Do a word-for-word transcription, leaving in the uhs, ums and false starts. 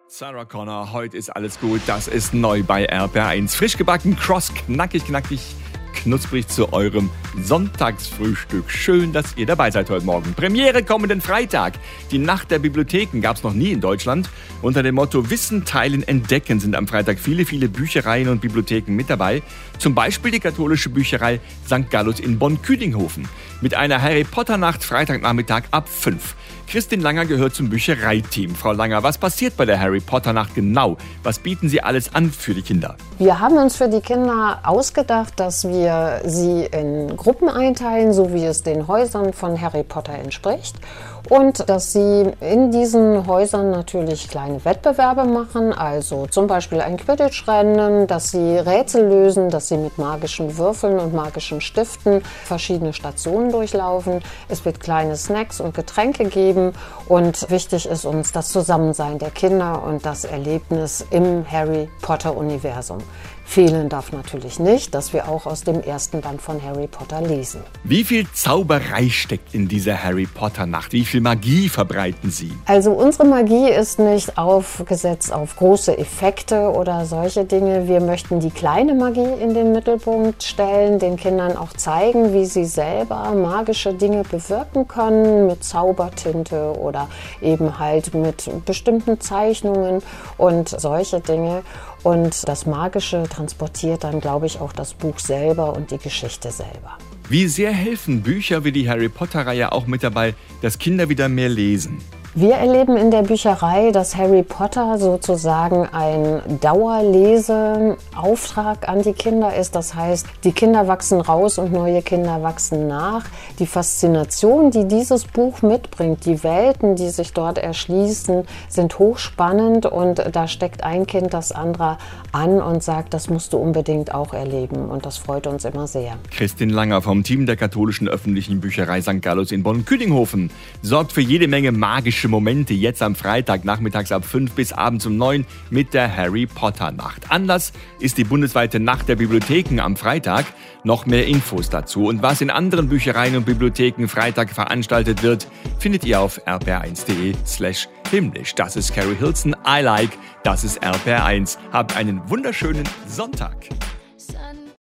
Sarah Connor, heute ist alles gut, das ist neu bei R P R eins. Frisch gebacken, cross, knackig, knackig, knusprig zu eurem Sonntagsfrühstück. Schön, dass ihr dabei seid heute Morgen. Premiere kommenden Freitag. Die Nacht der Bibliotheken gab es noch nie in Deutschland. Unter dem Motto Wissen, Teilen, Entdecken sind am Freitag viele, viele Büchereien und Bibliotheken mit dabei. Zum Beispiel die katholische Bücherei Sankt Gallus in Bonn-Küdinghofen. Mit einer Harry Potter Nacht Freitagnachmittag ab fünf. Christin Langer gehört zum Büchereiteam. Frau Langer, was passiert bei der Harry Potter Nacht genau? Was bieten Sie alles an für die Kinder? Wir haben uns für die Kinder ausgedacht, dass wir sie in Gruppen einteilen, so wie es den Häusern von Harry Potter entspricht. Und dass sie in diesen Häusern natürlich kleine Wettbewerbe machen, also zum Beispiel ein Quidditch-Rennen, dass sie Rätsel lösen, dass sie mit magischen Würfeln und magischen Stiften verschiedene Stationen durchlaufen. Es wird kleine Snacks und Getränke geben und wichtig ist uns das Zusammensein der Kinder und das Erlebnis im Harry Potter-Universum. Fehlen darf natürlich nicht, dass wir auch aus dem ersten Band von Harry Potter lesen. Wie viel Zauberei steckt in dieser Harry Potter Nacht? Wie viel Magie verbreiten Sie? Also unsere Magie ist nicht aufgesetzt auf große Effekte oder solche Dinge. Wir möchten die kleine Magie in den Mittelpunkt stellen, den Kindern auch zeigen, wie sie selber magische Dinge bewirken können mit Zaubertinte oder eben halt mit bestimmten Zeichnungen und solche Dinge. Und das Magische transportiert dann, glaube ich, auch das Buch selber und die Geschichte selber. Wie sehr helfen Bücher wie die Harry Potter-Reihe auch mit dabei, dass Kinder wieder mehr lesen? Wir erleben in der Bücherei, dass Harry Potter sozusagen ein Dauerleseauftrag an die Kinder ist. Das heißt, die Kinder wachsen raus und neue Kinder wachsen nach. Die Faszination, die dieses Buch mitbringt, die Welten, die sich dort erschließen, sind hochspannend und da steckt ein Kind das andere an und sagt, das musst du unbedingt auch erleben und das freut uns immer sehr. Christin Langer vom Team der katholischen öffentlichen Bücherei Sankt Gallus in Bonn-Küdinghofen sorgt für jede Menge magische Momente jetzt am Freitag nachmittags ab fünf bis abends um neun mit der Harry Potter Nacht. Anlass ist die bundesweite Nacht der Bibliotheken am Freitag. Noch mehr Infos dazu und was in anderen Büchereien und Bibliotheken Freitag veranstaltet wird, findet ihr auf r p r eins punkt d e slash himmlisch. Das ist Carrie Hilson. I like. Das ist R P R eins. Habt einen wunderschönen Sonntag.